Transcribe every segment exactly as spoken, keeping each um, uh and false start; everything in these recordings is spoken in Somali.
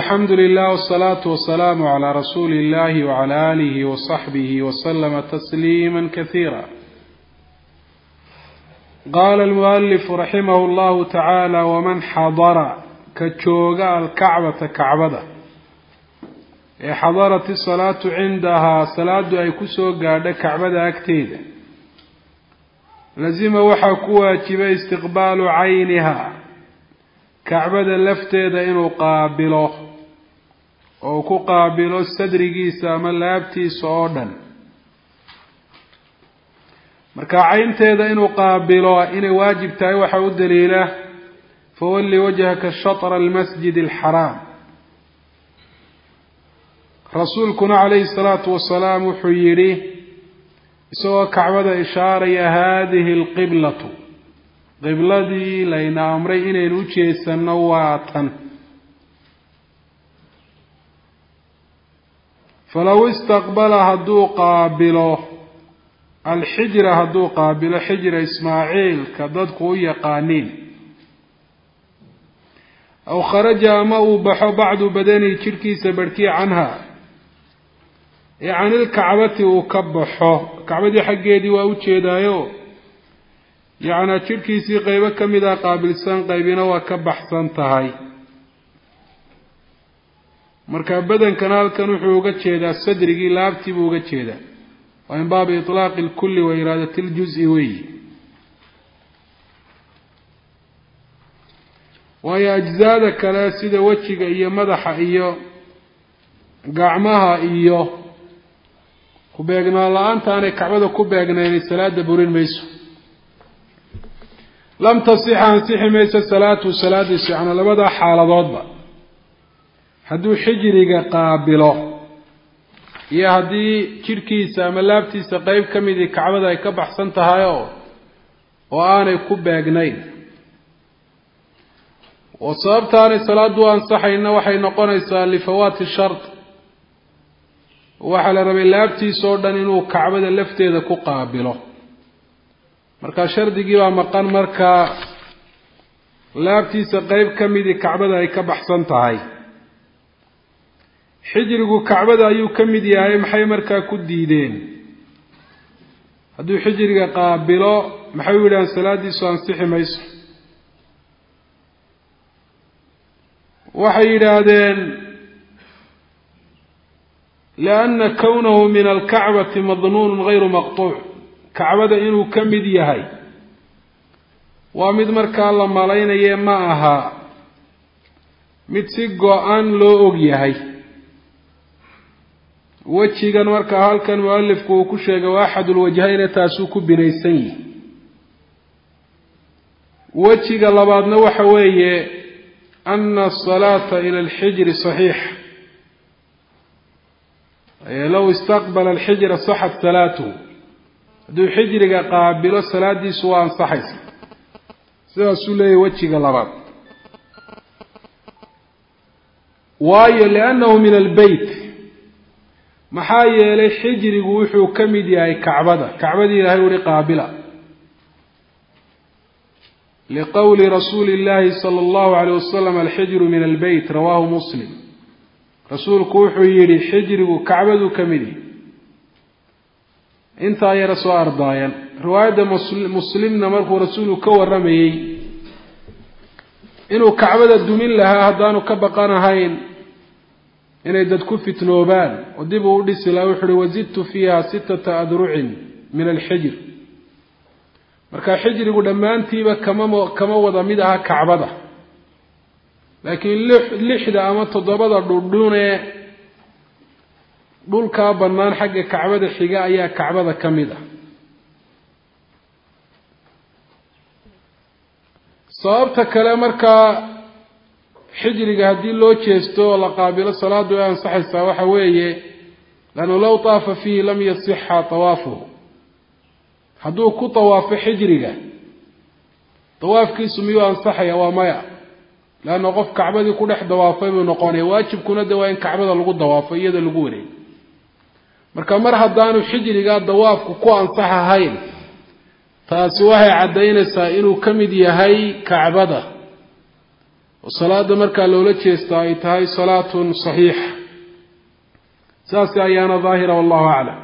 الحمد لله والصلاة والسلام على رسول الله وعلى آله وصحبه وسلم تسليما كثيرا. قال المؤلف رحمه الله تعالى: ومن حضر كتشوغا الكعبة كعبة حضرت الصلاة عندها صلاة أي كسوغا كعبة أكتيد لزم وحكوا تبا استقبال عينها كعبة لفتيد إنه قابله أو كقابله السدرقيسا من لابتي صعودا marka caynteeda inuu qaabilo inay waajib tahay waxa u daliila fawalli wajhaka shatr almasjid alharam. rasuulkuna alayhi salatu wasalaam wuxuu yiri isoo kacbada ishaaraya hadhihi alqiblatu qibladii layna amray inaynu u jeesano waatan. falaw istaqbala haduu qaabilo الحجر هدو قابل حجر إسماعيل كذلك يقانين أو خرج ما بحو بعد بدني تركي سبركي عنها يعني الكعبة وكبحه كعبة حقي دي وأوتشي دايو يعني تركي سي قيبة كمدا قابل سان قيبين وكبح سانتهاي مركب بدن كنال كانوا حوقت شيدا السدرقي لابتي بوقت شيدا ومن باب إطلاق الكل وإرادة الجزء وي. وهي أجزاء كلاسيدة وجهك إيا مدح إيا قعمها إيا كبيرنا الله أنت أنا كعبة كبيرنا يعني الصلاة دبورين ميسو لم تصيح عن صيح ميسو الصلاة والصلاة السيحنا لبدا حالة ضدبا هدو حجرك قابله iyo hadii jirkiisa ama laabtiisa qayb kamid ah kacbada ay ka baxsan tahay oo aanay ku beegnayn oo sababtaana salaadu aan saxayna waxay noqonaysaa lifawaati shart waxa la rabay laabtiisa oo dhan inuu kacbada lafteeda ku qaabilo marka shardigii waa maqan marka laabtiisa qayb kamid ah kacbada ay ka baxsan tahay. xijrigu kacbada ayuu kamid yahay maxay markaa ku diideen hadduu xijriga qaabilo maxay yiraahdeen salaadiisu ansixi mayso waxay yiraahdeen لأن كونه من الكعبة مظنون غير مقطوع كعبة إنه كمد يهي ومد مركا الله مالين معها متسقو أن لو أغيهي وجهك marka halkan muallifku uu ku sheegay waaxad alwajhayn taasuu ku binaysan yahay wajiga labaadna waxa weeye anna as-salata ila al-hijr sahih ay law istaqbala al-hijr sahhat salatu du hijriga qaabilo salaadiisu waa ansaxaysa sidaas uu leeyahay wajiga labaad waayo li'annahu min al-bayt maxaa yeelay xijrigu wuxuu kamid yahay kacbada kacbadii ilaahay uu qaabila liqawli rasuulillahi sallallahu alayhi wasallam alhijru min albayt rawahu muslim rasuulku wuxuu yiri xijrigu kacbadu kamid yahay inta yara soo ardaayan riwaayada muslimna markuu rasuulku ka waramayay inuu kacbada dumin lahaa hadaanu ka baqanahayn inay dad ku fitnoobaan oo dib u dhisi la wuxuu wazidtu fiha sittata adru'in min al-hijr marka xijrigu dhamaantiiba kama kama wada mid aha kacbada laakiin lixda ama toddobada dhudhune dhulka banaan xagga kacbada xiga ayaa kacbada kamid ah sababta kale marka xijriga hadii loo jeesto la qaabilo salaadu ay ansaxaysaa waxa weeye lana law taafa fihi lam yasihha tawaafuhu haduu ku tawaafo xijriga tawaafkiisu miyuu ansaxaya waa maya lana qof kacbadii ku dhex dawaafay buu noqonay waajibkuna waa in kacbada lagu dawaafo iyada lagu wareego marka mar hadaanu xijriga dawaafku ku ansaxahayn taasi waxay cadeynaysaa inuu kamid yahay kacbada وصلاة مركا لولا جيستا أي تهي صلاة صحيحة ساسي أيانا ظاهرة والله أعلم.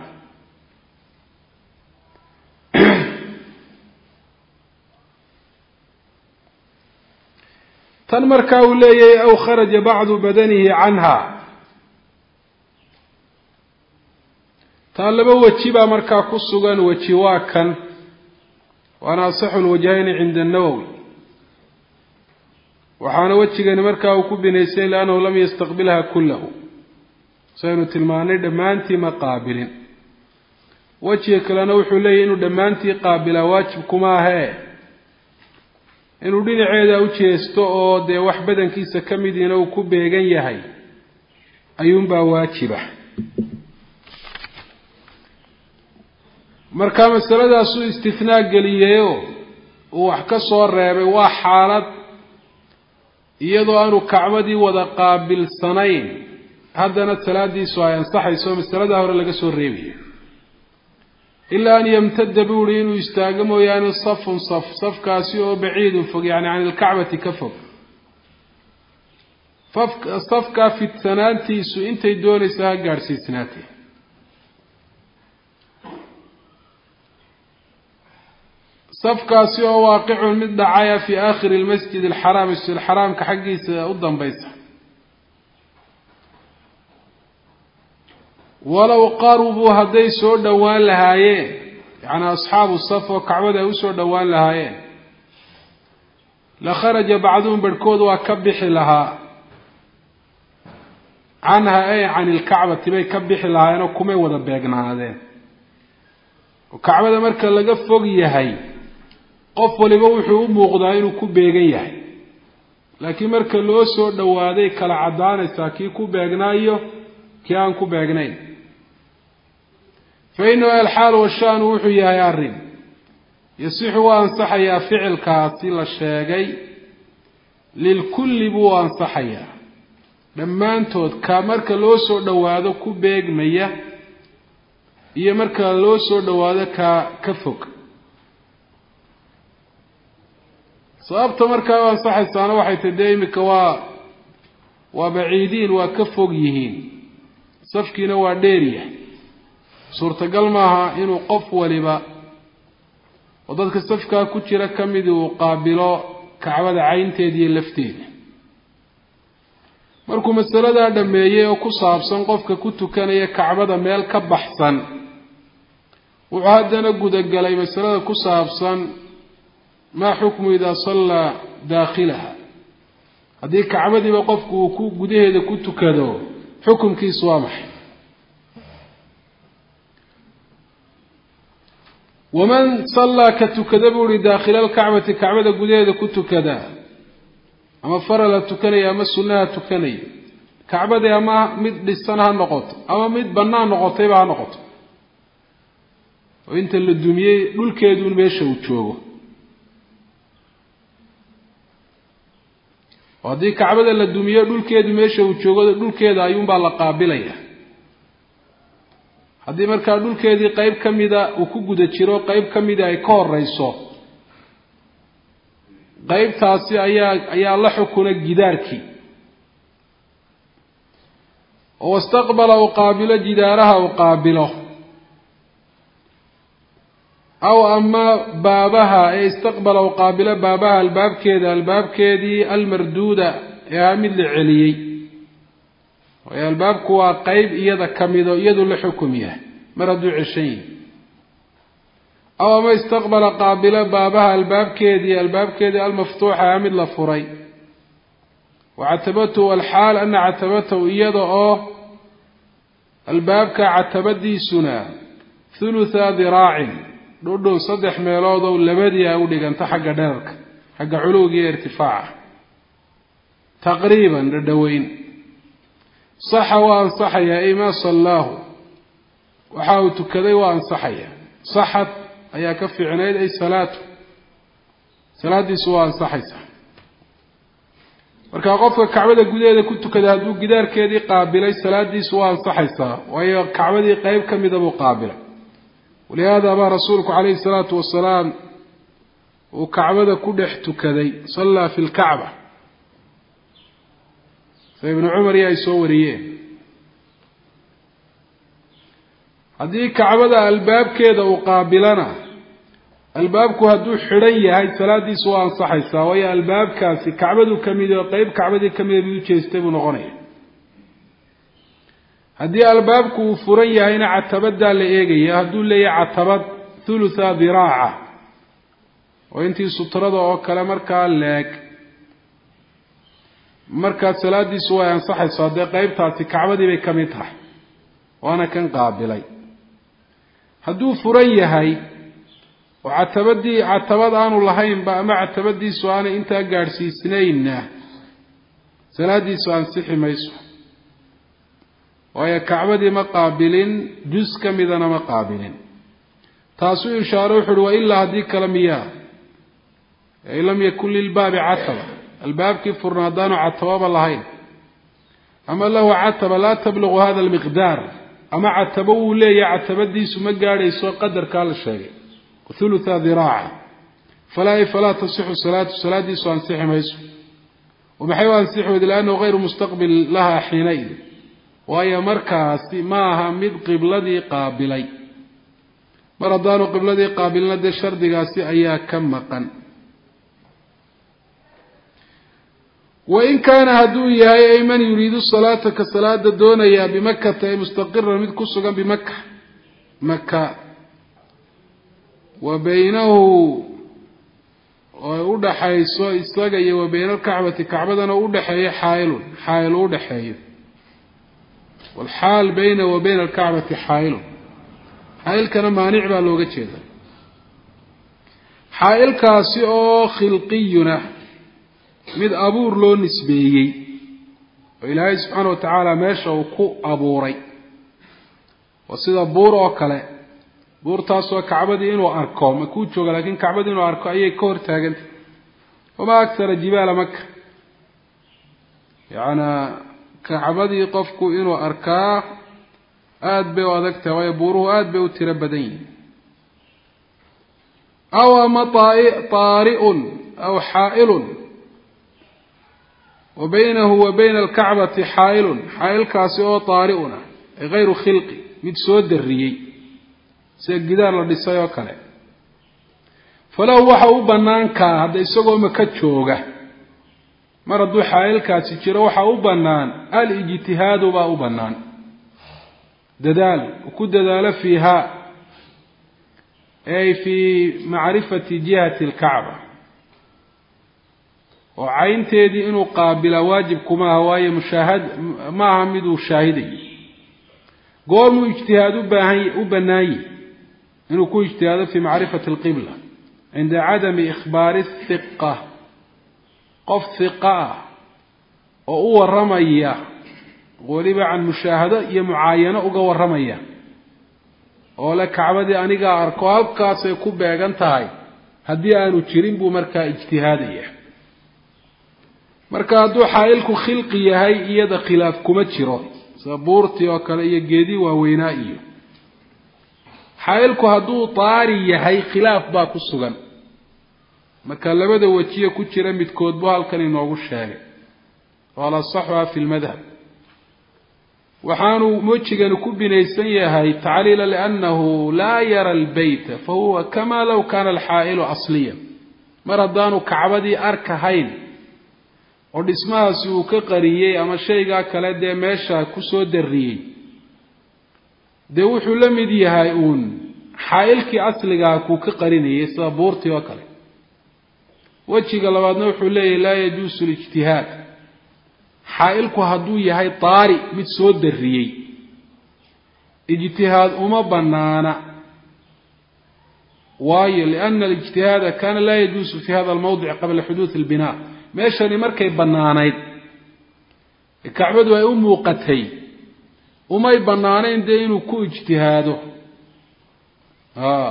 tan markaa uu leeyahay aw kharaja bacdu badanihi canha taa laba weji baa markaa ku sugan. weji waa kan waana asaxu lwajhayni cinda annawowi waxaana wejigani markaa uu ku binaysay liannahu lam yastaqbilha kullahu saynu tilmaanay dhammaantii ma qaabilin. wejiga kalena wuxuu leeyahay inuu dhammaantii qaabilaa waajib kuma ahee inuu dhinaceeda u jeesto oo dee wax badankiisa ka midiina uu ku beegan yahay ayuunbaa waajiba. markaa masaladaasuu istinaa geliyeyoo uu wax ka soo reebay waa xaalad iyadoo aanu kacbadii wada qaabilsanayn haddana salaadiisu ay ansaxayso masaladaa hore laga soo reebayo. ilaa an yamtada buu ihi inuu istaago mooyaane safun saf safkaasi oo baciidun fog yani can ilkacbati ka fog. safkaa fidsanaantiisu intay doonaysa ha gaadhsiisnaatee. safkaasi oo waaqicun mid dhacaya fii aakhiri lmasjid alxaraam masjid alxaraamka xaggiisa u dambaysa. walow qarubuu hadday soo dhowaan lahaayeen yacni asxaabu saf oo kacbada ay usoo dhowaan lahaayeen la kharaja bacduhum barhkood waa ka bixi lahaa canha ay can ilkacbati bay ka bixi lahaayeenoo kumay wada beegnaadeen. oo kacbada marka laga fog yahay qof waliba wuxuu u muuqdaa inuu ku beegan yahay, laakiin marka loo soo dhowaaday kala caddaanaysaa kii ku beegnaayo kii aan ku beegnayn. fa innahu alxaalu washaanu wuxuu yahay arrin yasixu waa ansaxayaa ficilkaasi la sheegay lilkulli buu ansaxayaa dhammaantood ka marka loo soo dhowaado ku beegmaya iyo marka loo soo dhowaado ka ka fog. sababta markaa u ansaxaysaana waxay tahay dee imika waa waa baciidiin waa ka fog yihiin, safkiina waa dheeryahay. suurtagal maaha inuu qof waliba oo dadka safkaa ku jira ka mid uu qaabilo kacbada caynteeda iyo lafteeda. markuu masaladaa dhameeyey oo ku saabsan qofka ku tukanaya kacbada meel ka baxsan, wuxuu haddana gudagalay masalada ku saabsan maa xukmu idaa sallaa daakhilaha. haddii kacbadiiba qofku uu ku gudaheeda ku tukado xukumkiisu waa maxay? waman sallaa ka tukada buu ihi daakhila alkacbati kacbada gudaheeda ku tukada ama farala tukanaya ama sunnaha tukanaya, kacbadii ama mid dhisan ha noqoto ama mid bannaan noqotayba ha noqoto oo inta la dumiyey dhulkeeduun meesha uu joogo. oo haddii kacbada la dumiyo dhulkeedu meesha uu joogo dhulkeeda ayuunbaa la qaabilaya. haddii markaa dhulkeedii qeyb ka mida uu ku guda jiro qeyb ka mida ay ka horeyso, qeybtaasi ayaa ayaa la xukuna gidaarkii. oo wastaqbala uu qaabilo jidaaraha uu qaabilo aw ama baabaha ee istaqbala uu qaabilo baabaha albaabkeeda albaabkeedii almarduuda ee ah mid la celiyey. waayo albaabku waa qeyb iyada ka mido iyadu la xukum yahay mar hadduu ceshan yahay. aw ama istaqbala qaabilo baabaha albaabkeedii albaabkeedii almaftuuxa ee mid la furay. wacatabatahu alxaal ana catabatahu iyada oo albaabka catabadiisuna thulutha diraacin dhudhow saddex meelood oo labadii ay u dhiganta xagga dherarka xagga culuwiga iyo irtifaaca taqriiban dhadhoweyn. saxa waa ansaxayaa imaa sallaahu waxa uu tukaday waa ansaxayaa. saxad ayaa ka fiicnayd ay salaatu salaadiisu waa ansaxaysaa. markaa qofka kacbada gudaheeda ku tukada hadduu gidaarkeedii qaabilay salaadiisu waa ansaxaysaa, waayo kacbadii qeyb ka mida buu qaabilay. walihaada baa rasuulku calayhi salaatu wasalaam uu kacbada ku dhex tukaday sallaa fi lkacba ابن عمر يا يسوريه هذه كعبة الباب كذا وقابلنا الباب كهدو حرية هاي ثلاث سواء صحي سوايا الباب كاسي كعبة كمية وقيب كعبة كمية بيوتشيستبون غنية هذه الباب كفرية هنا عتبدا لإيجي هدو اللي عتبد ثلث ذراعة وإنتي سطرده أو كلام قال لك marka salaadiisu way ansaxaysaa de qaybtaasi kacbadii bay kamid tahay waana kan qaabilay haduu furan yahay oo atabadii atabad aanu lahayn ba ama atabadiisu aan inta gaarsiisnayna salaadiisu ansixi mayso way kacbadii ma qaabilin juz kamidana ma qaabilin taasu ishaaro wuxuu illa hadii kalamiya ay lam yakul lil bab ataba الباب كيف فرنادان عتباب اللهين أما له عتب لا تبلغ هذا المقدار أما عتبه لي عتبدي سمجار يسوى قدر كال الشيء ثلث ذراعة فلا فلا تصح الصلاة الصلاة دي سوى انسح ما يسوى ومحيوى انسح لأنه غير مستقبل لها حينئذ وهي مركز معها مد قبلدي قابلي مردان قبلدي قابلنا دي شرد قاسي أيها كم مقن وإن كان هدو يهي من يريد الصلاة كصلاة دونيا بمكة مستقرا مد كسوغا بمكة مكة وبينه ودحي سو اسغاي وبين الكعبة كعبدنا ودحي حائل حائل ودحي والحال بينه وبين الكعبة حائل حائل كان مانع با لوغا جيدا حائل كاسي او خلقينا mid abuur loo nisbeeyay oo Ilaahay subhanahu wa ta'ala meesha uu ku abuuray wasida buur oo kale buurtaas oo kacbadii inuu arko ma ku jooga laakiin kacbadii inuu arko ayay ka hor taagan wama akthar jibaal makka yaana kacbadii qofku inuu arkaa aad bay adag tahay buuruhu aad bay u tira badan yihiin aw mata'i tari'un aw ha'ilun وبينه وبين الكعبة حائل حائل كاسي طارئنا غير خلقي مد سود الريي سجدار لدساي وكله فلو وحو بنانكا هذا اسغو مكا جوغا مرضو حائل كاسي جيره وحو بنان الاجتهاد با بنان ددال وكو ددال فيها اي في معرفة جهة الكعبة وعينتيدي إنه قابل واجب كما هواي مشاهد ما عمدوا شاهدي قوموا اجتهادوا بناي إنه كو اجتهاد في معرفة القبلة عند عدم إخبار الثقة قف ثقة وهو الرمية غريبة عن مشاهدة هي معاينة وقوى الرمية ولك عبدي أنيقا أركواب كاسي يكون بيغانتهاي هدي أنو تشيرين بو مركا اجتهادية marka haduu xaayilku khilqi yahay iyada khilaaf kuma jiro sabuurti oo kale iyo geedi waa weynaa iyo xaayilku haduu taari yahay khilaaf baa ku sugan marka labada wajiye ku jira midkood buu halkan inoogu sheegay wala sahwa fi almadhhab waxaanu mojigan ku binaysan yahay ta'liila li'annahu la yara albayt fa huwa kama law kana alhaa'ilu asliyan maradaanu kacbadi arkahayn oo dhismahaasi uu ka qariyay ama shayga kale de meesha ku soo dariyay de wuxuu la mid yahay uun xaayilkii asliga ku ka qarinayay sabuurtii oo kale wajiga labaadna wuxuu leeyahay la yajuusu ijtihaad xaayilku haduu yahay taari mid soo dariyay ijtihaad uma banaana waayo lianna الاجتهاد كان لا يجوز في هذا الموضع قبل حدوث البناء meeshani markay banaanayd kacbadu ay u muuqatay umay banaanayn de inuu ku ijtihaado ah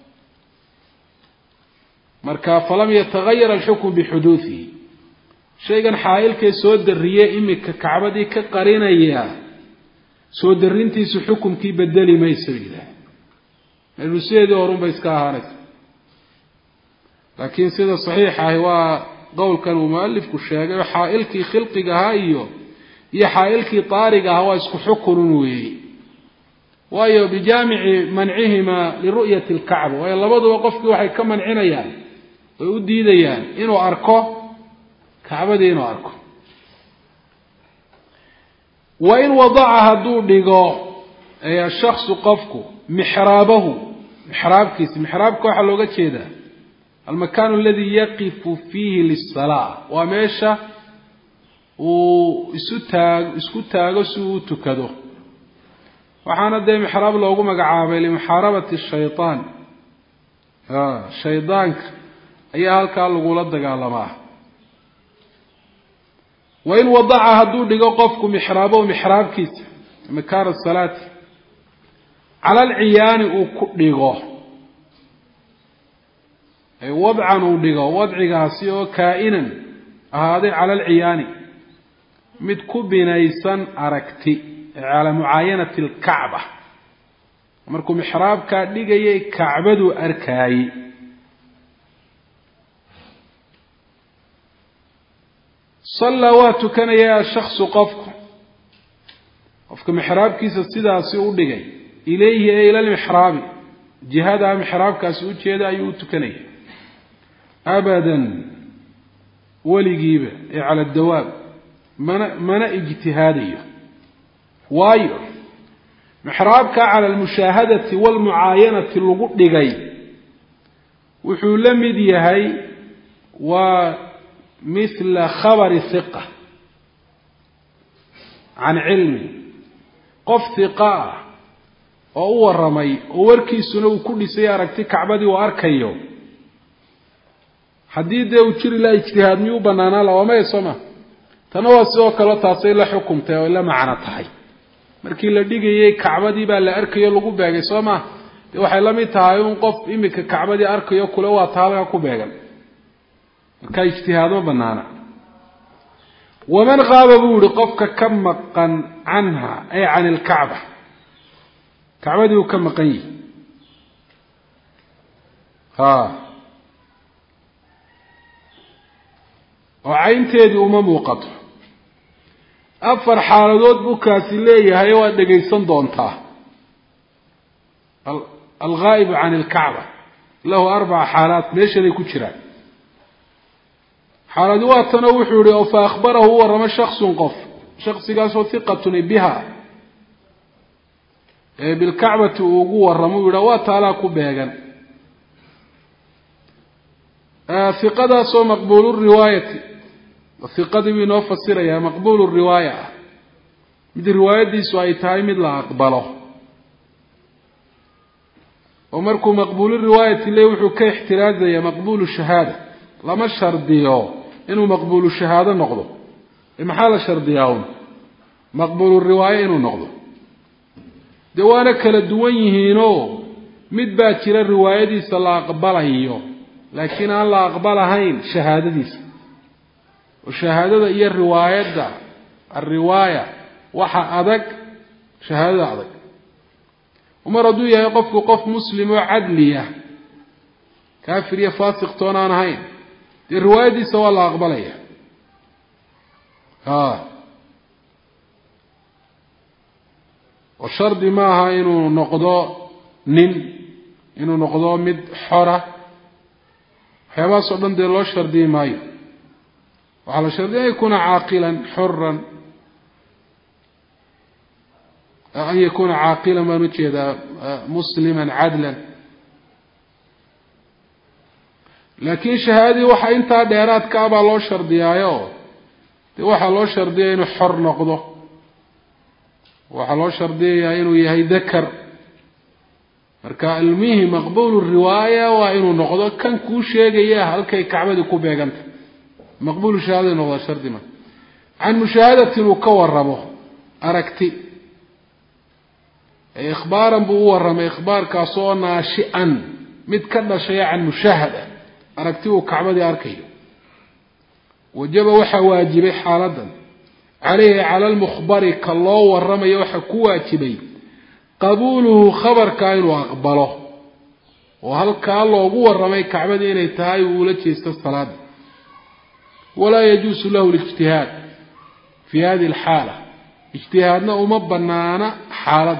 marka falam yataghayyar al-hukm bihuduthi shaygan xaayilkay soo dariyay imika kacbadii ka qarinaya soo darintiisu xukumkii bedeli mayso ilaa meeluseedii horun bay iska ahaanay laakiin sida saxiix ah waa قول كان مؤلف كشاغي حائلكي خلقي هايو iyo xaailkii taariga ah waa isku xukunun weeyey waayo bijaamici mancihima liru'yati alkacba waayo labaduba qofkii waxay ka mancinayaan way u diidayaan inuu arko kacbadii inuu arko wain wadaca hadduu dhigo shaksu qofku mixraabahu mixraabkiisa mixraabka waxaa looga jeedaa almakaan aladi yaqifu fiihi lisalaa waa meesha uu isu taag isku taago si uu u tukado waxaana dee mixraab loogu magacaabay limuxaarabati shaytaan shaydaanka ayaa halkaa lagula dagaalamaa wain wadaca hadduu dhigo qofku mixraabahu mixraabkiisa makaana salaati cala alciyaani uu ku dhigo ay wadcan uu dhigo wadcigaasi oo kaa'inan ahaaday cala alciyaani mid ku binaysan aragti calaa mucaayanati alkacba markuu mixraabkaa dhigayay kacbaduu arkaayey sallaa waa tukanayaa shaksu qofku qofka mixraabkiisa sidaasi u dhigay ilayhi ee ila lmixraabi jihadaa mixraabkaasi u jeeda ayuu u tukanaya abadan weligiiba ee cala dawaab mana mana ijtihaadayo waayo mixraabka cala almushaahadati waalmucaayanati lagu dhigay wuxuu la mid yahay waa mithla khabari hiqa can cilmi qof hiqa ah oo u waramay oo warkiisuna uu ku dhisay aragti kacbadii uu arkayo haddii dee uu jiri laha ijtihaad miyuu u banaanaa lawamaya soo ma tana waa sidoo kale taasay la xukumtay oo la macno tahay markii la dhigayay kacbadii baa la arkayo lagu beegay soo ma dee waxay la mid tahay un qof imika kacbadii arkayo kule waa taalka ku beegan markaa ijtihaad ma banaana waman qaaba buu yihi qofka ka maqan canha ay can ilkacba kacbadii uu ka maqan yihi ha oo caynteedii uma muuqato afar xaaladood buu kaasi leeyahay waad dhegaysan doontaa alghaa'ibu can ilkacba lahu arbaca xaalaat meeshaday ku jiraan xaaladi waa tanoo wuxuu yihi oo fa akhbarahu u warramo shaksun qof shaksigaasoo hiqatun biha ee bilkacbati uu ugu warramo u yidha waa taalaa ku beegan hiqadaasoo maqbuulu riwaayati hiqadii buu inoo fasirayaa maqbuulu riwaaya ah mid riwaayadiisu ay tahay mid la aqbalo oo markuu maqbuulu riwaayati le wuxuu ka ixtiraazayaa maqbuulu shahaada lama shardiyo inuu maqbuulu shahaado noqdo maxaa la shardiyaa un maqbuulu riwaaya inuu noqdo dee waana kala duwan yihiinoo mid baa jira riwaayadiisa la aqbalayo laakiin aan la aqbalahayn shahaadadiisa oo shahaadada iyo riwaayadda alriwaaya waxa adag shahaadada adag umar hadduu yahay qofku qof muslim oo cadliya kaafir iyo faasiq toon aan ahayn dee riwaayadiisa waa la aqbalaya ha oo shardi ma aha inuu noqdo nin inuu noqdo mid xora waxyaabahaas oo dhan dee loo shardiyi maayo waxaa la shardiya an yakuna caaqilan xoran an yakuna caaqilan baan ujeedaa musliman cadlan laakiin shahaadadii waxa intaa dheeraadka ah baa loo shardiyaayo dee waxaa loo shardiyaya inuu xor noqdo waxaa loo shardiyayaa inuu yahay dakar marka almuhim maqbuulu riwaaya waa inuu noqdo kan kuu sheegaya halkay kacbadii ku beeganta maqbuulu shahaada noqda shardi ma can mushaahadatin uu ka waramo aragti ee ikhbaaran buu u warramay ikhbaarkaas oo naashi'an mid ka dhashaya can mushaahada aragti uu kacbadii arkayo wajaba waxaa waajibay xaaladan caleyhi cala almukhbari ka loo warramayo waxaa ku waajibay qabuuluhu khabarkaa inuu aqbalo oo halkaa loogu warramay kacbadii inay tahay uu ula jeesto salaada walaa yajuusu lahu lijtihaad في هذه الحالة اجتهادنا أما بنانا حالة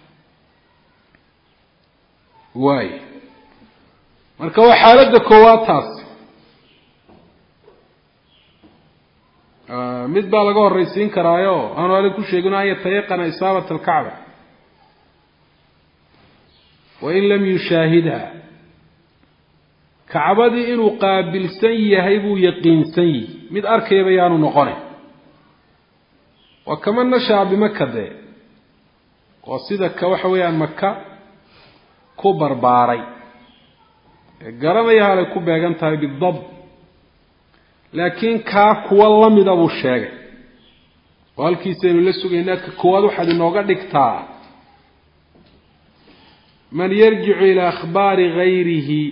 واي marka waa xaaladda koowaad taas ah mid baa laga horeysiin karaayo aan wali ku sheegno ay tayaqana isaabat al-ka'ba wa in lam yushahidha ka'badi inuu qaabilsan yahay buu yaqiinsan yahay mid arkayba yaanu noqonay wa kama nashaab makade oo sida ka waxa weeyaan makka ku barbaaray garanaya hal ku beegan tahay bidab laakiin ka kuwa lamid ah uu sheegay walkiisaynu la sugaynaa ka kuwad waxa inooga dhigtaa man yarji'u ila akhbari ghayrihi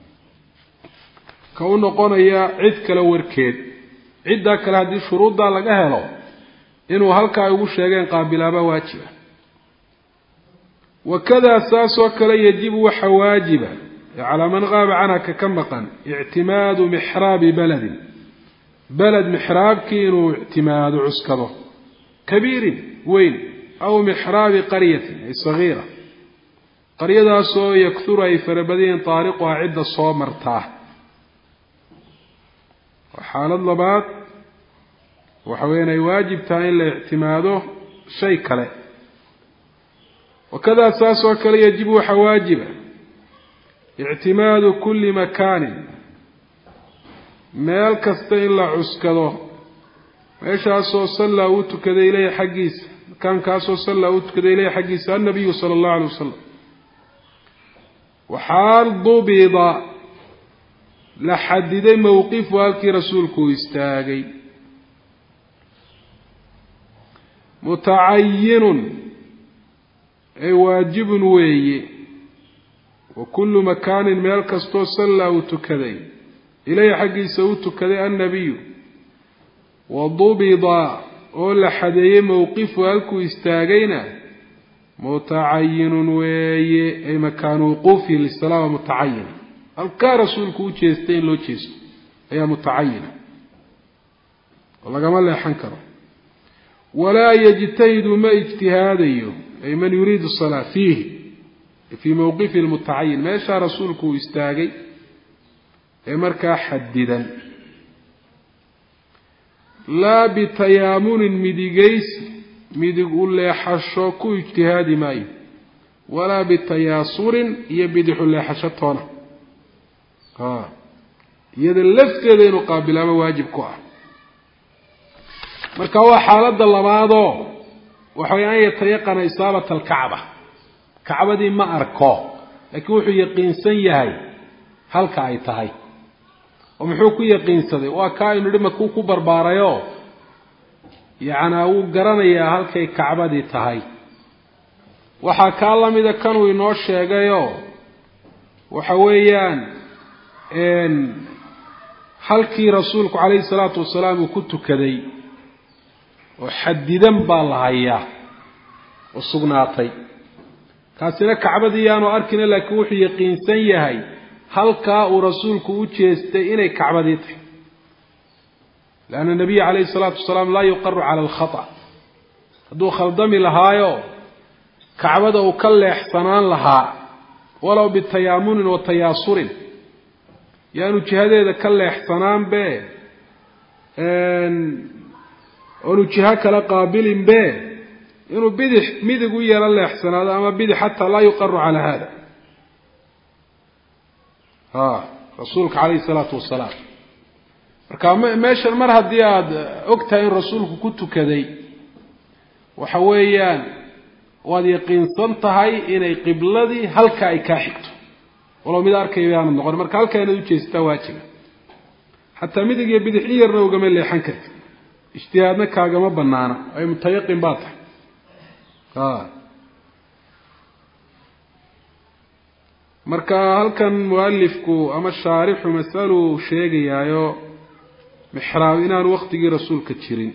ka uu noqonaya cid kale warkeed cidda kale hadii shuruuda laga helo inuu halka ay ugu sheegeen qaabilaaba waajiba wakada asaaso kale yajibu waxa waajiba على من غاب عنها ككمقا اعتماد محراب بلد بلد محراب كينو اعتماد عسكره كبير وين أو محراب قرية أي صغيرة قرية سو يكثر أي فربدين طارقها عدة صو مرتاح وحال اللبات وحوين أي واجب تاين لاعتماده شيء كله وكذا أساس وكله يجب حواجبه اعتماد كل مكان مال كست إلا عسكره إيش أسو صلى وتكذ إليه حقيس كان كاسو صلى وتكذ إليه حقيس النبي صلى الله عليه وسلم وحال ضبيض لحدد موقف والك رسولك يستاغي متعين أي واجب وي وكل مكان مالك استو صلى وتكذي إليه حقي سوت كذي النبي وضبض أول حدي موقف والكو استاغينا متعين وي أي مكان وقوفي للصلاة متعين الكا رسولك وجيستين لو جيست هي متعينة والله قام الله يحنكر ولا يجتهد ما اجتهاديه أي من يريد الصلاة فيه في موقف المتعين ما شاء رسولك يستاغي مركا حددا لا بتيامن مديغيس مديغول لا حشوكو اجتهادي ماي ولا بتياسر يبدح لا حشتونه ها يد لفتيده انه قابل ما واجب كو marka waa xaalada labaado waxa ay tayaqana isaabata al-ka'ba kacbadii ma arko laakiin wuxuu yaqiinsan yahay halka ay tahay oo muxuu ku yaqiinsaday waa ka inuu dhima ku ku barbaarayo yaana uu garanayaa halkay kacbadii tahay waxa ka lamida kan uu inoo sheegayo waxa weeyaan een halkii rasuulku kaleey salaatu wasalaam uu ku tukaday oo xadidan baa la hayaa oo sugnaatay kaasina kacbadii yaanu arkina laakiin wuxuu yaqiinsan yahay halka uu rasuulku u jeestay inay kacbadii tahay laana nabiga kaleey salaatu wasalaam la yuqarru ala al-khata haduu khaldami lahaayo kacbada uu ka leexsanaan lahaa walaw bitayamun wa tayasur yaanu jihadeeda ka leexsanaan be een oo jiha kala qaabilin be inuu bidix midig u yara leexsanaado ama bidix hatta la yuqarru ala hada ha rasuulka kaleey salaatu wasalaam marka meeshan mar hadii aad ogtahay in rasuulku ku tukaday waxa weeyaan waad yaqiinsan tahay inay qibladii halka ay ka xigto walaw mid arkayaan noqon marka halka ay u jeestaa waajiba hatta midig iyo bidix yarna uga meel leexan kartid ijtihaadna kaaga ma banaana ay mutayaqin baad ha marka halkan muallifku ama shaarixu masalu sheegayaayo mixraab inaan waqtigii rasuulka jirin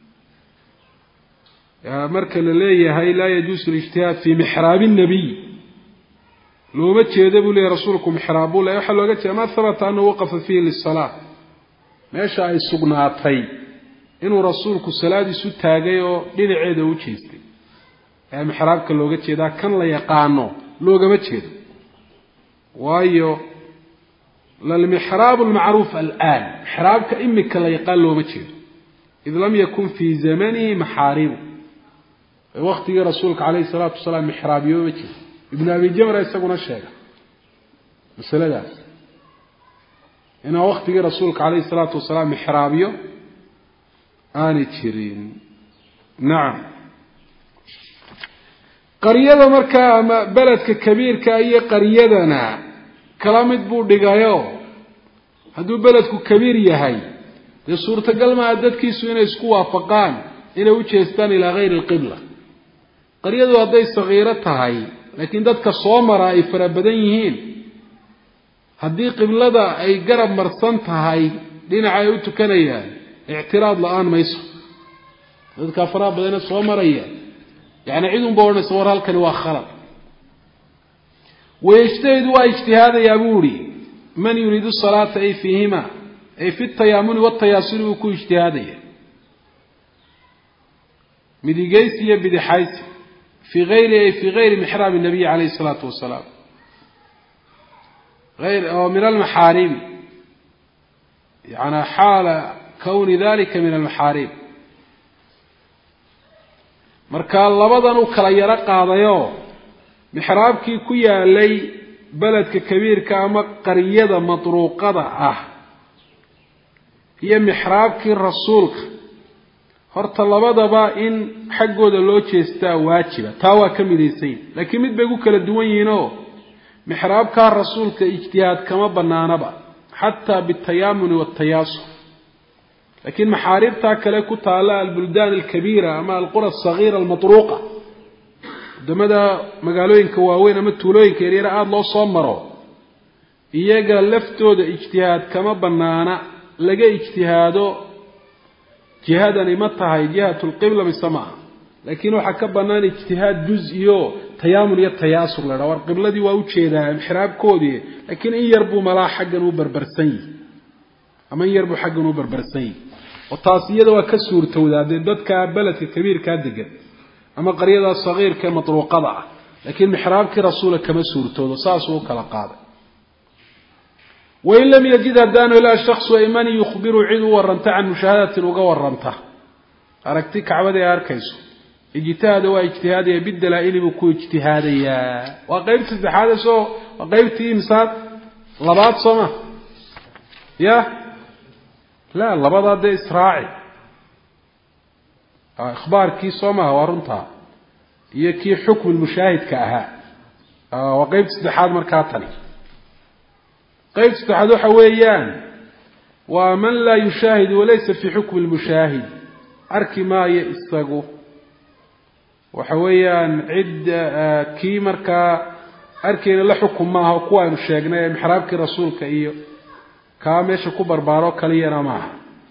يا مركل ليه هاي لا يجوز الاجتهاد في محراب النبي لو ما تشهدوا لي رسولكم محرابه لا يحل وقت ما ثبت أنه وقف فيه للصلاة ما شاء السقناطي inuu rasuulku salaadiisu taagay oo dhinaceeda u jeestay ee mixraabka looga jeedaa kan la yaqaano loogama jeedo waayo للمحراب المعروف الآن محراب كإمك لا يقال له مجهد إذ لم يكن في زمنه محارب وقت رسولك عليه الصلاة والسلام محراب يومجهد ابن أبي جمرة يستقون الشيء مسألة ذات إن وقت رسولك عليه الصلاة والسلام محراب يوم آني تشيرين نعم قرية مركا بلد كبير كأي قريتنا كلامت بو دغايو هادو بلدكو كبير يحي دي suurtagal ma dadkiisu inay isku waafaqaan inay u jeestaan ila غير القبلة qariyadu haday sagiira tahay laakiin dadka soo mara ay fara badan yihiin hadii qiblada ay garab marsan tahay dhinaca ay u tukanayaan i'tiraad la'aan mayso dadka fara badan soo maraya yaani cidun boorna soo halkan waa khalad ويجتهد واجتهاد يا بوري من يريد الصلاة أي فيهما أي في التيامن والتياسر وكو اجتهادية مدي قيسية بدي حيث في غير أي في غير محراب النبي عليه الصلاة والسلام غير أو من المحارم يعني حال كون ذلك من المحارم مركا الله بدن وكلا يرقى هذا محرابكي كويا لي بلد كبير كأما قرية مطروقة آه هي محرابكي الرسول هرت الله بضبا إن حقه دلوتش يستا واجبة تاوى كميديسين لكن مد بيقول كلا دوينو محرابك الرسول كاجتهاد كما بنانبا حتى بالتيامن والتياسر لكن محاربتها كلاكو تعالى البلدان الكبيرة أما القرى الصغيرة المطروقة دمدا magaalooyinka waaweyn ama tuulooyinka yaryar aad loo soo maro iyaga laftooda ijtihaad kama banaana laga ijtihaado jihadani ma tahay jihatul qibla bisama laakiin waxa ka banaan ijtihaad juz'iyo tayaamul iyo tayaasur la war qibladii waa u jeedaa mixraabkoodii laakiin in yarbu malaa xaggan u barbarsan ama in yarbu xaggan u barbarsan oo taasiyada waa ka suurtowdaadeen dadka baladka kabiirka degan أما قرية صغير كمطروقة لكن محرابك رسولك كما سورته وصاصه كلا قاضي وإن لم يجد الدان إلى الشخص وإيمان يخبر عدو ورنت عن مشاهدة وقورنته أركتك عبدي أركيسه اجتهاد واجتهاد بالدلائل بكو اجتهاديا وقيمت الحادثة وقيمت إمساد لبات صمة يا لا لبات هذا إسراعي أخبار كي صومها ورنتها هي كي حكم المشاهد كأها وقيمة استحاد مركاتني قيمة استحاد حويان ومن لا يشاهد وليس في حكم المشاهد أركي ما يستغو وحويان عد كي مركا أركي لا حكم ما هو قوان الشيخنا محرابك رسولك إيو كاميش كبر باروك لينا معه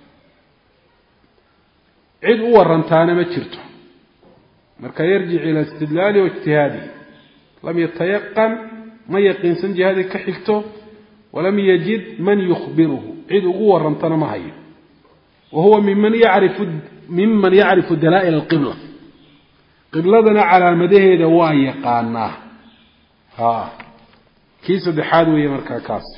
عد ورنتانا ما جرته مركا يرجع إلى استدلاله واجتهاده لم يتيقن ما يقين سنجي هذه كحلته ولم يجد من يخبره عد ورنتانا ما هي وهو ممن يعرف ممن يعرف دلائل القبلة قبلتنا على مده دواء قاناه ها كيس دحاد ويا مركا كاس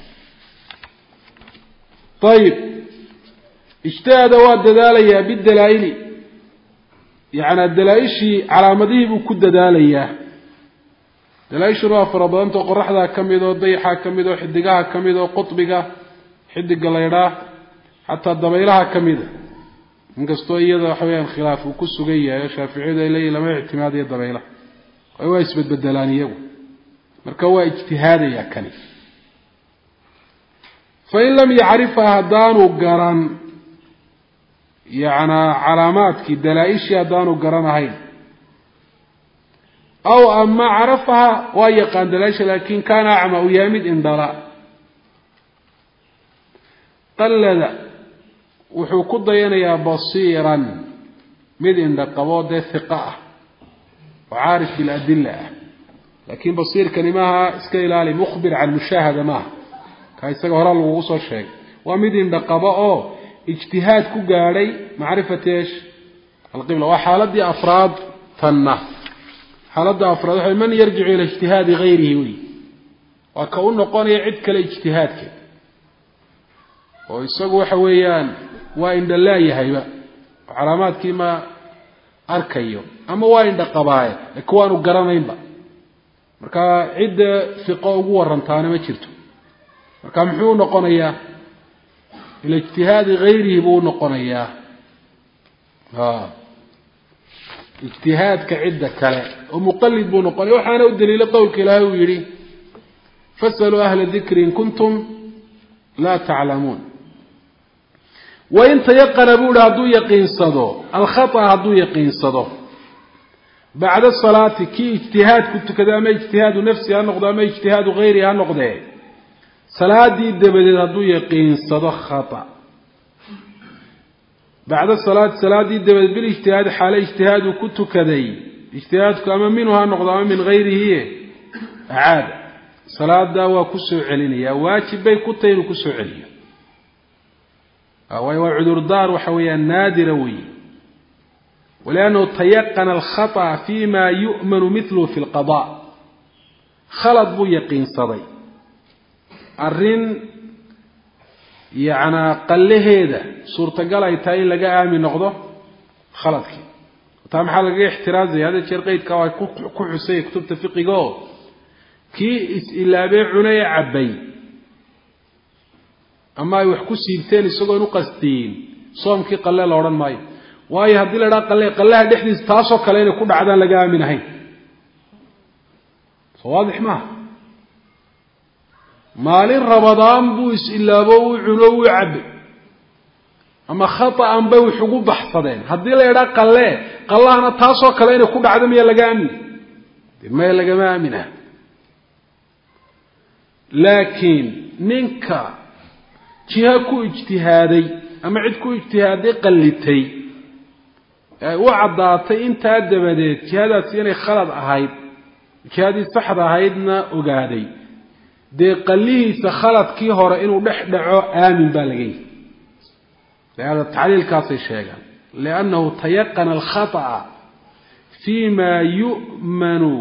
طيب اجتهد وادداليا بالدلائل يعني الدلائشي على مديب كد داليا دلائش راه فربانت قرخدا كميدو ضيحا كميدو خدغا كميدو قطبغا خدغ ليرا حتى دبيلها كميده انكستو iyada waxaan khilaaf ku sugayay Shaafiicida ilaa lama اعتماديه dabayla way isbad bedelaan iyagu marka waa ijtihaadaya kani fa in lam ya'rifaha daanu garan يعني علامات دلائش دانو قرنهين أو أما عرفها ويقان دلائش لكن كان أعمى ويامد اندلاء قلد وحكو ضيانيا بصيرا مد عند قواضي الثقة وعارف بالأدلة لكن بصير كلمها اسكيلالي مخبر عن مشاهدة ما كايسا هرا الوصول شيء ومد عند قواضي اجتهاد كجاري معرفة إيش القبلة وحالة أفراد تنه حالة أفراد من يرجع إلى اجتهاد غيره وي وكأنه قاني يعد كالاجتهاد كده ويسقوا حويان وإن لا يهيبا علامات كما أركيو أما وإن دقبائل إكوانوا قرانين با marka cid fiqo ugu warantaana ma jirto marka muxuu noqonayaa ila ijtihaad غيره buu noqonayaa ha ijtihaad ka cid kale oo muqallid buu noqonay waxaana u daliilo qowlka Ilaahay uu yiri fasalu ahla dhikri in kuntum la ta'lamun wa in tayaqana buu hadu yaqiinsado al khata hadu yaqiinsado بعد الصلاة كي اجتهاد كنت كذا ما اجتهاد نفسي هنقضى ما اجتهاد غيري هنقضى صلاة دي دبدت هدو يقين صدق خطأ بعد الصلاة صلاة دي دبدت بالاجتهاد حال اجتهاد كنت كذا اجتهاد كما منه هنقضى من غيره هي عاد صلاة دا وكسو علينيا واجب بي كتين وكسو عليا وهو عذر دار وحويا نادر وي ولأنه تيقن الخطأ فيما يؤمن مثله في القضاء خلط بو يقين صدي الرين يعني قل هذا صورة قال يتاين لقى آمن نقضه خلط كي طبعا حالة احترازي هذا الشيء قيد كواي كحسي كتب تفقي قول كي إلا بيعنا يعبي أما يحكو سيبتين السوق نقستين صوم كي قل لوران ماي waayo hadii la dhaqalee qalaha dhexdiis taas oo kale inay ku dhacdaan laga aaminahay sawaadix ma maalin ramadaan buu is ilaabo uu cuno uu cabbi ama khata aan bay wax ugu baxsadeen hadii la dhaqalee qalahana taas oo kale inay ku dhacdo miya laga aamin ma laga aaminaa laakiin ninka jiha ku ijtihaaday ama cid ku ijtihaaday qalitay وعضاتي انت دبدت جهادات inay khalad ahayd jihadii saxda ahaydna ogaaday de qaliisa khaladkii hore inuu dhex dhaco aamin baa laga yahay هذا التعليل kaasay sheegan لانه تيقن الخطأ فيما يؤمن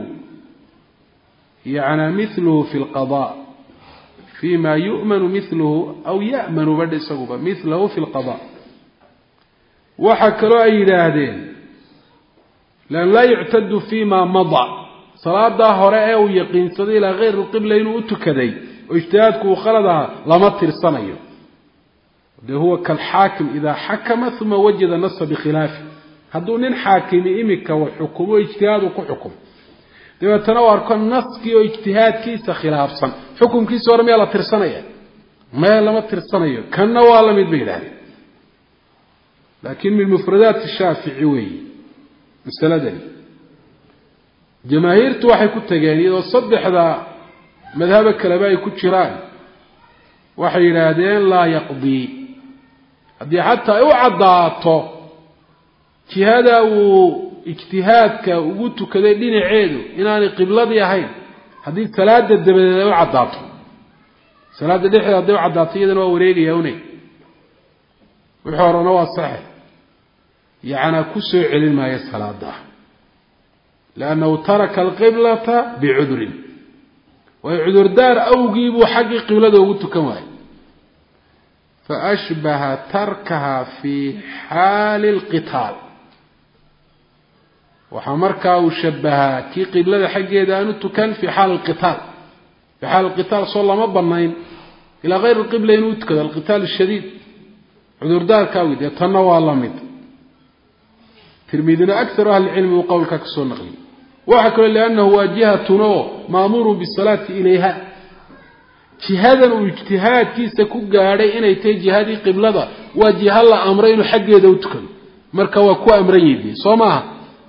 يعني مثله في القضاء فيما يؤمن مثله او يأمن بعد سبب مثله في القضاء وحكروا أي يراهدين لأن لا يعتد فيما مضى صلاة هراء ويقين صدي إلى غير القبلة ينوتو كذي واجتهادك وخلدها لمطر الصنية ده هو كالحاكم إذا حكم ثم وجد نص بخلافه هدون حاكم إمك وحكم واجتهادك وحكم ده تنوار كان نص كي واجتهاد كيس خلاف صن حكم كيس ورمي على ترصنية ما لمطر الصنية كان نوالا مدبير عليه لكن من مفردات الشافعي مسألة دي جماهير توحي كنت جاني وصدح هذا مذهب الكلباء كتشران وحي رادين لا يقضي هذه حتى اوعضاته كي هذا واجتهادك وقلت كذا دين عيدو إناني قبلة دي هين هذه ثلاثة دبدا اوعضاته ثلاثة دي حدا اوعضاته يدن ووريقي يوني وحورنا والصحيح يعني كسو علم ما يسهل ده لأنه ترك القبلة بعذر وعذر دار أو جيبوا حق قبلة وقلت كمان فأشبه تركها في حال القتال وحمركها وشبهها كي قبلة حق يدانو كان في حال القتال في حال القتال صلى الله ما بنين إلى غير القبلة ينوت كذا القتال الشديد عذر دار كاويد يتنوى الله مد ترميدنا أكثر أهل العلم وقول كاكسو نغلي وحكرا لأنه واجهة نو مأمور بالصلاة إليها جهادا واجتهاد كيسا كوغاري إنا يتي جهادي قبلة واجه الله أمرين حق يدوتكم مركوا كو أمرين دي صماها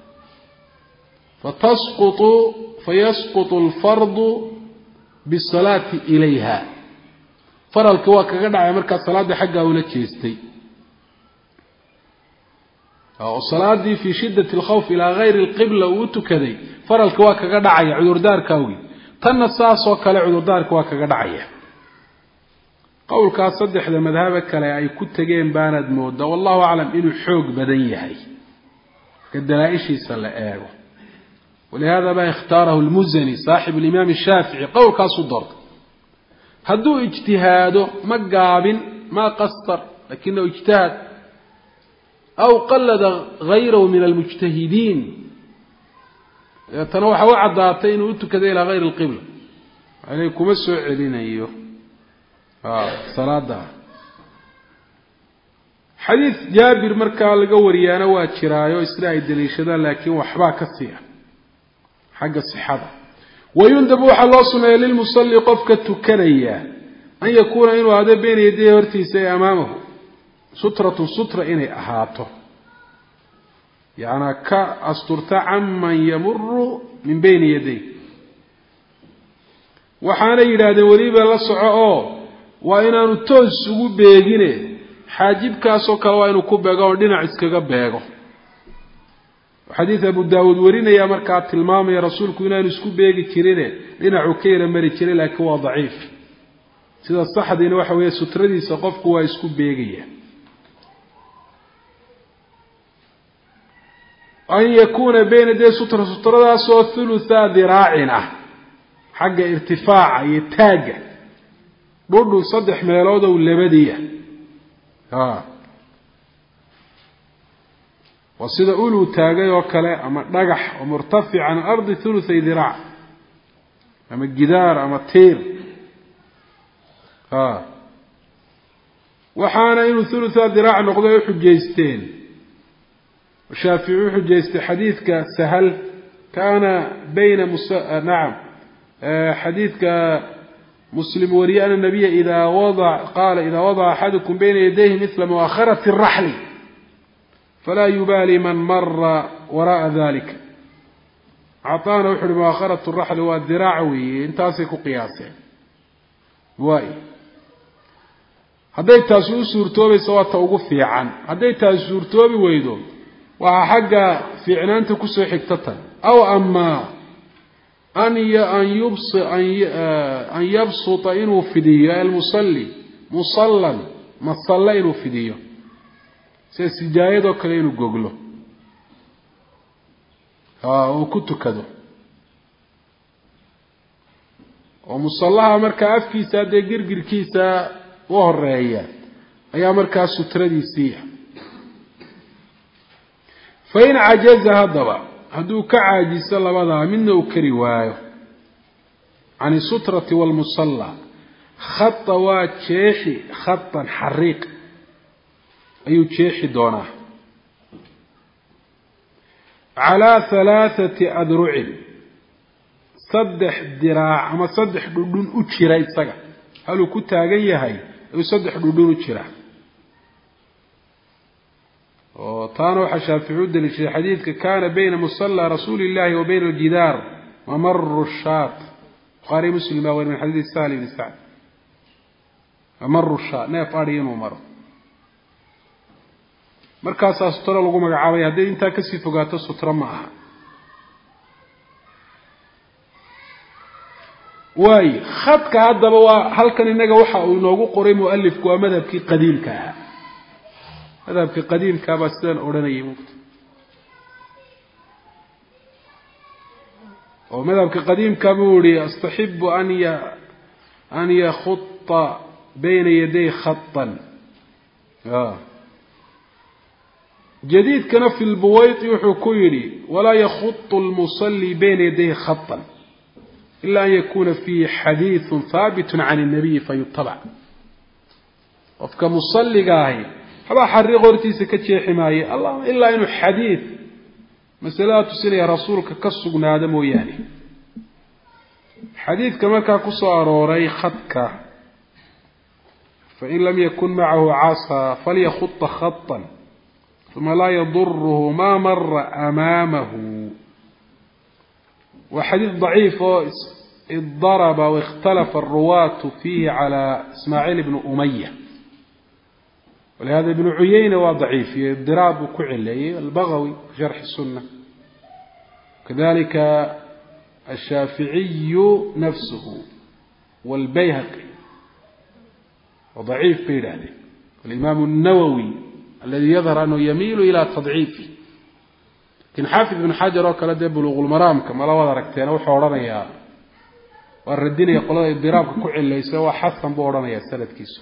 فتسقط فيسقط الفرض بالصلاة إليها فرال كواكا قدع مركا الصلاة حقها ولا تشيستي الصلاة دي في شدة الخوف إلى غير القبلة وتكذي فرال كواكا قدع عذر دار كاوي تنصاص وكلا عذر دار كواكا قدع قول كاصدح ذا مذهبك لا يكون تجين باند مودة والله أعلم إنه حوق بدنيهي كالدلائشي سلأه ولهذا ما اختاره المزني صاحب الإمام الشافعي قول كاصدر هدو اجتهاده ما قابل ما قصر لكنه اجتهد أو قلد غيره من المجتهدين تنوح وعد ضاعتين وانتو كذا إلى غير القبلة عليكم السعلين أيوه آه صلاة ده حديث جابر مركا لقوريانا واتشرايو إسرائيل دليشدا لكن وحبا كثير حق الصحابة ويندب الله سنة للمصلي قفك التكنية أن يكون إنه هذا بين يديه ورتيسي أمامه سترة سترة إني أهاته يعني كأسترت عمن يمر من بين يديه وحانا يراد وليبا لصعه وإنه توسو بيغينه حاجب كاسو كلا وإنه كبغا ودينا عسكغا بيغو حديث أبو داود ورينا يا مركات المام يا رسولك إنه نسكو بيغي كيرينه لنا عكيرا مري كيري لكن هو ضعيف سيدا الصحة دينا وحوية ستردي سقفك ويسكو بيغيه أن يكون بين دي سترة سترة سوى ثلثا ذراعنا حق ارتفاع يتاج برضو صدح ميلودة واللبدية ها وصيدا أولو تاجي وكلا أما نجح ومرتفع عن أرض ثلثي ذراع أما الجدار أما التير ها وحانا إنه ثلثا ذراع نقضي يحجيستين الشافعي حجيست حديث كسهل كان بين مس... نعم حديث كمسلم وري أن النبي إذا وضع قال إذا وضع أحدكم بين يديه مثل مؤخرة الرحل فلا يبالي من مر وراء ذلك أعطانا وحر مؤخرة الرحل والذراعوي انتاسك قياسه واي هذا تاسو سورتوبي سواء توقف في عن هذا تاسو سورتوبي ويدو وحق في عنانته كسو حكتة أو أما أن أن يبسط أن يبسط إنه فديه المصلي مصلى ما صلى إنه فديه سيسجايد وكلينه جوجله آه وكنت كذا ومصلىها مركا أفكيسا دي جرجر كيسا وهرية أي مركا ستردي سيح فإن عجز هذا هدو كعاجز لبضا منه كروايه عن السترة والمصلى خط وشيحي خطا حريق أي شيحي دونه على ثلاثة أذرع صدح دراع أما صدح دون أتشرا يتسقى هلو كنت أغيه هاي أو صدح دون أتشرا وطانو حشافعو دليل حديث كان بين مصلى رسول الله وبين الجدار ومر الشاط بخاري مسلم من حديث السهل بن سعد ومر الشاط نيف أرين ومر markaasaa sutra lagu magacaabay haddii intaa ka sii fogaato sutra ma aha waay khadka haddaba waa halkan inaga waxa uu inoogu qoray muallifku waa madhabkii qadiimka ah madhabkii qadiimka baa sidaan odhanayay mugta oo madhabkii qadiimka buu yiri astaxibu an ya an yakhutta bayna yaday khattan ah جديد كان في البويط يحكيري ولا يخط المصلي بين يديه خطا إلا أن يكون فيه حديث ثابت عن النبي فيتبع وفك مصلي قاهي حبا حري غورتي سكتشي حماية الله إلا أنه حديث مسألة تسلي رسولك كسقنا آدم وياني حديث كما كاكسو أروري خطك فإن لم يكن معه عصا فليخط خطا ثم لا يضره ما مر أمامه وحديث ضعيف اضطرب واختلف الرواة فيه على إسماعيل بن أمية ولهذا ابن عيينة وضعيف اضطراب كعلي البغوي جرح السنة كذلك الشافعي نفسه والبيهقي وضعيف بيرهده. الإمام النووي الذي يظهر أنه يميل إلى تضعيفه. لكن حافظ بن حجر وكلا بلوغ المرام كما لا وضركتين وحورنا يا والردين يقول الضراب كعل ليس وحسن بورنا يا سند كيسو.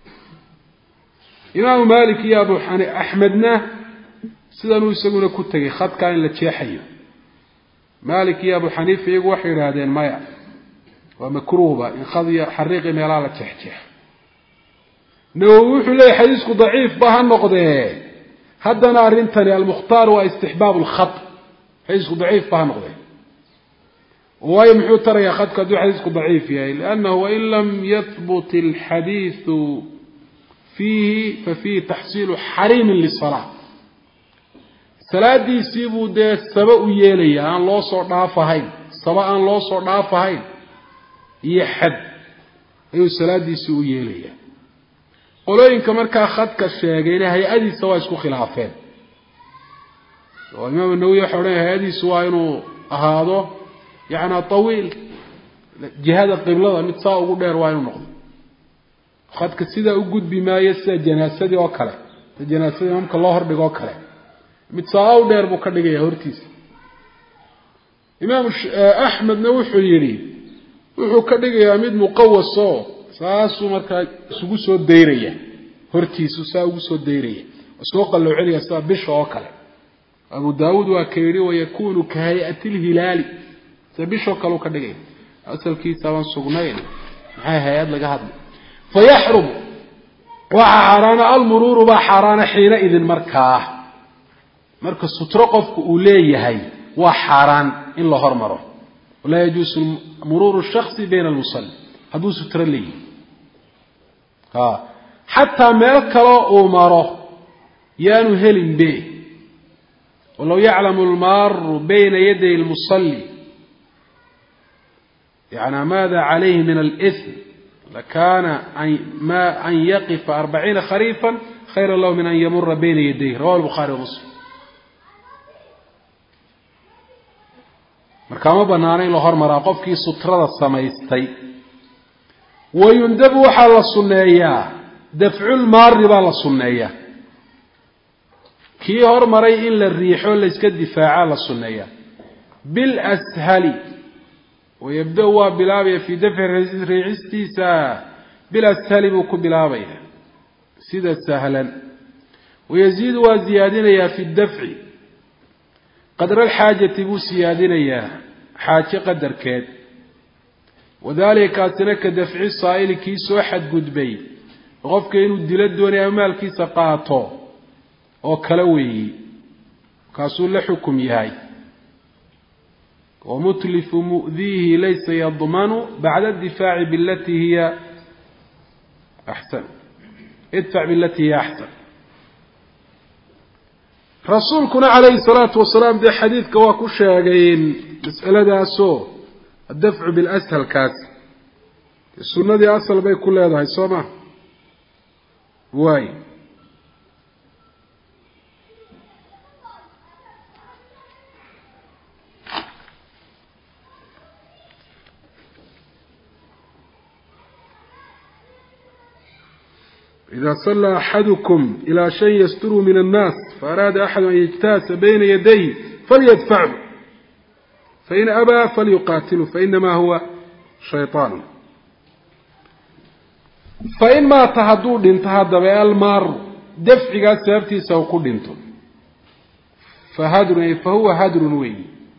إمام مالك يا أبو حني أحمدنا سيدنا يسمونه كتجي خد كان لتشيحيه. مالك يا أبو حنيفة يقول حير هذين ما يعرف ومكروبة إن خذي حريق ميلالة تحتح. نوح لي حديثك ضعيف بها النقضة هذا نارنتني المختار واستحباب الخط حديثك ضعيف بها النقضة ويمحو ترى يا خطك دو حديثك ضعيف يعني لأنه وإن لم يثبت الحديث فيه ففيه تحصيل حريم للصلاة salaadii siibuu dee saba u yeelaya aan loo soo dhaafahayn saba aan loo soo dhaafahayn iyo xad ayuu salaadiisi u yeelaya qolooyinka markaa khadka sheegayna hay-adiisa waa isku khilaafeen oo imaam an-Nawawi waxa uu leeyahay hay-adiisu waa inuu ahaado yaana tawiil jihada qiblada mid saa ugu dheer waa inuu noqdo khadka sida u gudbi maayo sida janaasadii oo kale janaasadii marka loo hordhigo kale mid saa u dheer buu ka dhigay hortiisa imaam Ahmed na wuxuu yiri wuxuu ka dhigayaa mid muqawwas oo saasu marka isugu soo deyraya hortiisu saa ugu soo deyraya soo qallo celiya saa bisha oo kale Abu Daawud waa keeri oo yakunu ka hay'atil hilali sabisho kale ka dhigay asalkiisa waan sugnayn maxay hay'ad laga hadlay fayahrum wa harana al-murur ba harana xiina idin markaa marka sutro qofku uu leeyahay waa xaraan in la hormaro wala yajuus murur shakhsi bayna al-musalli hadu sutro leeyahay ha hatta meel kale oo maro yaanu helin be ولو يعلم المار بين يدي المصلي يعني ماذا عليه من الإثم لكان أن ما أن يقف أربعين خريفا خير له من أن يمر بين يديه رواه البخاري ومسلم مركما بنانين لهر مراقف كي سترة السمايستي ويندب حال السنية دفع المار بال السنية كي هر مري إلا الريح ولا يسكت دفاع السنية بالأسهل ويبدأ بلابية في دفع ريعستيسا بالأسهل بكو بلابية سيدا سهلا ويزيد وزيادين في الدفع قدر الحاجة بو سيادين حاجة قدر كاد وذلك أتنك دفع الصائل كيس واحد قدبي غفك إنو الدلد دوني أمال كيس قاطو أو كلوي كاسول لحكم يهاي ومتلف مؤذيه ليس يضمن بعد الدفاع بالتي هي أحسن ادفع بالتي هي أحسن رسولكنا عليه الصلاة والسلام دي حديث كواكو شاقين مسألة دا سو الدفع بالأسهل كاس السنة دي أصل بي كل هذا هاي سوما واي إذا صلى أحدكم إلى شيء يستر من الناس فأراد أحد أن يجتاز بين يديه فليدفعه فإن أبى فليقاتله فإنما هو شيطان فإن ما تهدود انتهى دبي المار دفع سبتي سوق دينتم فهدر فهو هدر وي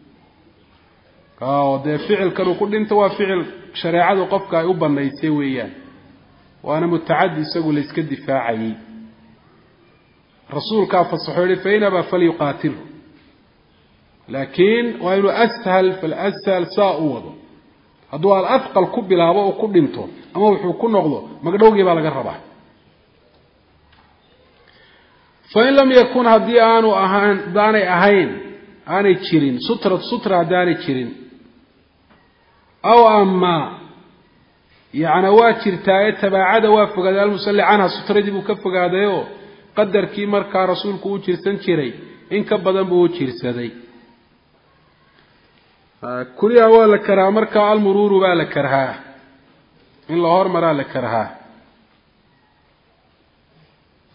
اه ده فعل كانوا كل انت وفعل شريعه وقفك اي وبنيسي ويان وانا متعدي سوق ليس كدفاعي رسول كاف الصحيح فإن أبى فليقاتله لكن وإنه أسهل فالأسهل ساء هذا الأثقل كب لهواء وكب انتو أما وحكون نغضو مقدوغي بالقربة فإن لم يكن هدي آنو أهان داني أهين آني تشيرين سترة سترة داني تشيرين أو أما يعني واتر تايت تبعاد وافق هذا المسلي عنها سترة دي بكفق هذا يو قدر كي مركا رسولك وچير سنشيري إن كبدن بوچير سدي كل أول كرها مركا المرور بالكرها إن لهور مرا لكرها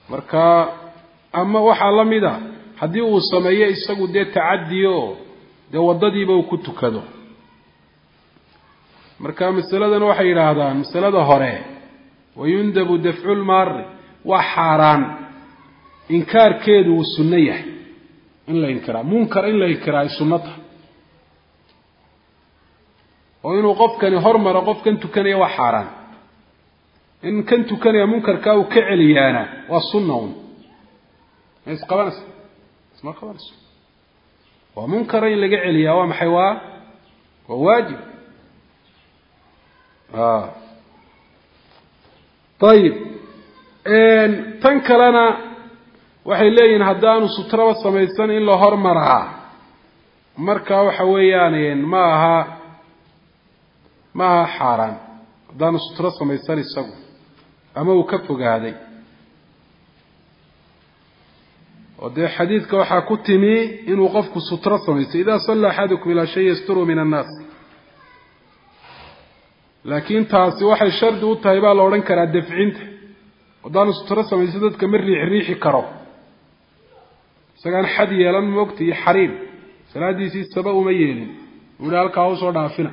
marka ama waxa la mida hadii uu sameeyo isagu de tacadiyo de wadadiiba uu ku tukado marka mas'aladan waxa yiraahdaan mas'alada hore wayundabu daf'ul mar wa haran inkaarkeedu sunnah yahay in la inkara munkar in la inkara sunnata oo inuu qofkani hormaro qofkan tukanaya waa xaraan in kan tukanaya munkarka uu ka celiyana waa sunnah is qabanas isma qabanas waa munkar in laga celiya waa maxay waa waa waajib ah طيب ان tan kalena waxay leeyihiin haddaanu sutraba samaysan in la hormaraa marka waxa weeyaan ma aha ma aha xaraan haddaanu sutra samaysan isagu ama uu ka fogaaday oo de xadiidka waxa ku timi inuu qofku sutra sameeyo ida salla ahadukum ila shay yasturu min an-nas laakiin taasi waxay shardi u tahay baa la oran karaa dafcinta wadaan sutra sameeyo dadka mar riixi karo sagan xad yeelan moogti xariim salaadiisi sabab uma yeelin walaalka uu soo dhaafina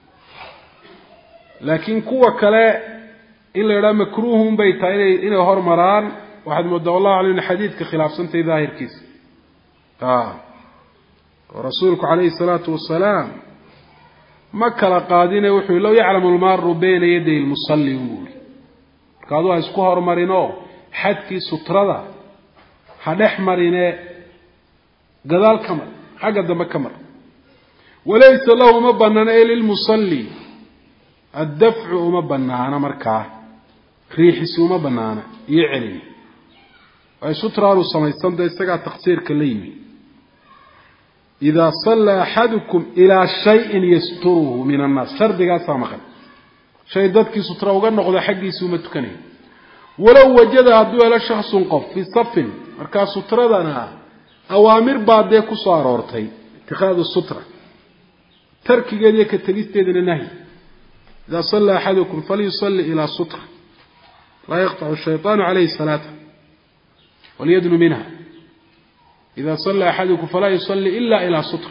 laakiin kuwa kale in la yiraahdo makruuhun bay tahay inay hormaraan واحد مدى الله عليه حديث كخلاف سنتي ظاهر كيس آه ورسولك عليه الصلاة والسلام مكة لقادين وحي لو يعلم المار بين يدي المصلي يقول قالوا اسكوهر مرينو حدكي سترده حدح مرينو قدال كمر حق دم كمر وليس له مبنى إلى المصلي الدفع مبنى أنا مركاه ريح سو مبنى أنا يعلم أي سترة سميستان ده يستقع تقصير كليمي إذا صلى أحدكم إلى شيء يستره من الناس شرد قال سامخا شيء ذاتك سترة وقال نقضى حقي سومة كنين ولو وجد هدوها لشخص قف في صف مركا سترة دانا أوامر بعد ديكو صار ورتي اتخاذ السترة ترك قديك التقيس تيدن النهي إذا صلى أحدكم فليصلي إلى سترة لا يقطع الشيطان عليه صلاة وليدن منها إذا صلى أحدكم فلا يصلي إلا إلى سطر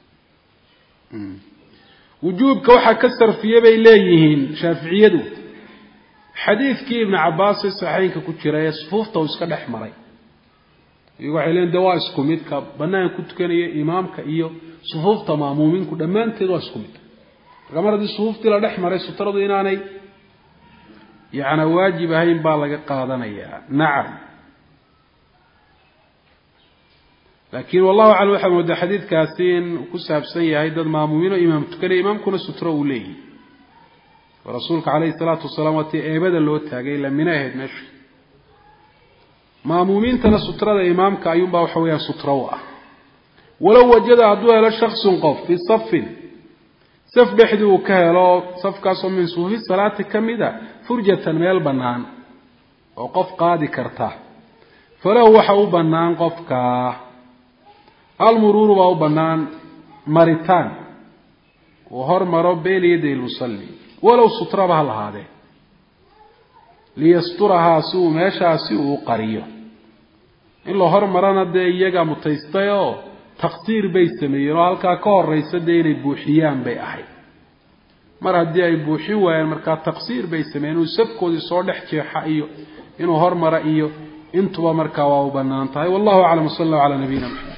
وجوبك وحا كسر في يبي إليهن شافعيده حديث كي ابن عباس الصحيحين كتيرا صفوف توسك الأحمرين يقول علينا دواء اسكوميت بنان كنت كان إمامك إيو صفوف تمامومين كنت أمان تدواء اسكوميت غمرة دي صفوف تلا الأحمرين ستر ديناني يعني واجب هين بالغ قادنا نعم لكن والله أعلم وحمد حديث كاسين وكسب سيء هيدا المامومين وإمام تكلي إمام كنا ستروا ليه ورسولك عليه الصلاة والسلام وتأبدا لو تاجي لمن هيد ماشي مامومين تنا سترة إمام كأيوم باوحويا ستروا ولو وجد عدوها لشخص قف في صف صف بحده كهلا صف كاسم من صوفي الصلاة كمدة فرجة ميل بنان وقف قادي كرته فلو وحو بنان قف كاه المرور واو بنان مريتان وهر مرو بين يدي المصلي ولو سترة بها هذا ليسترها سوء ماشا سوء قريه إلا هر مرنا ده يجا متيستيو تقصير بيسميرو هالكا كور رئيس دين بوحيان بي أحي مر هدي أي بوحي وين مركا تقصير بيسمينو سبكو دي صالح كيحا إيو إنو هر مرا إيو انتوا مركا واو بنان طاي والله أعلم صلى الله على نبينا محمد